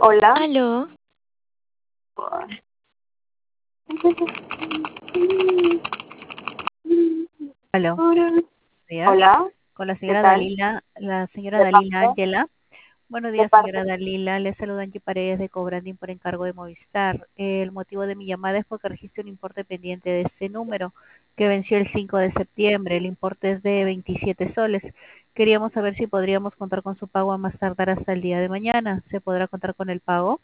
Hola. Aló, Aló, buenos días. Hola. Con ¿Qué tal? La señora ¿De Dalila parte? Ángela. Buenos ¿De días, parte? señora Dalila. Le saluda Angie Paredes de Cobranding por encargo de Movistar. El motivo de mi llamada es porque registré un importe pendiente de este número que venció el 5 de septiembre. El importe es de 27 soles. Queríamos saber si podríamos contar con su pago a más tardar hasta el día de mañana. ¿Se podrá contar con el pago?